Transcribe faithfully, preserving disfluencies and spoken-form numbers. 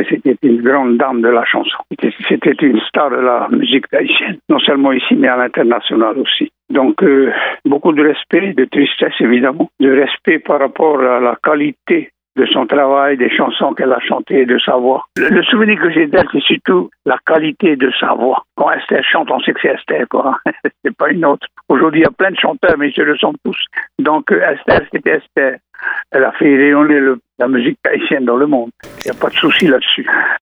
que c'était une grande dame de la chanson. C'était une star de la musique haïtienne, non seulement ici, mais à l'international aussi. Donc, euh, beaucoup de respect, de tristesse évidemment, de respect par rapport à la qualité de son travail, des chansons qu'elle a chantées, de sa voix. Le, le souvenir que j'ai d'elle, c'est surtout la qualité de sa voix. Quand Esther chante, on sait que c'est Esther, quoi. C'est pas une autre. Aujourd'hui, il y a plein de chanteurs, mais ils se le sont tous. Donc, euh, Esther, c'était Esther. Elle a fait rayonner le, la musique haïtienne dans le monde. Il n'y a pas de souci là-dessus.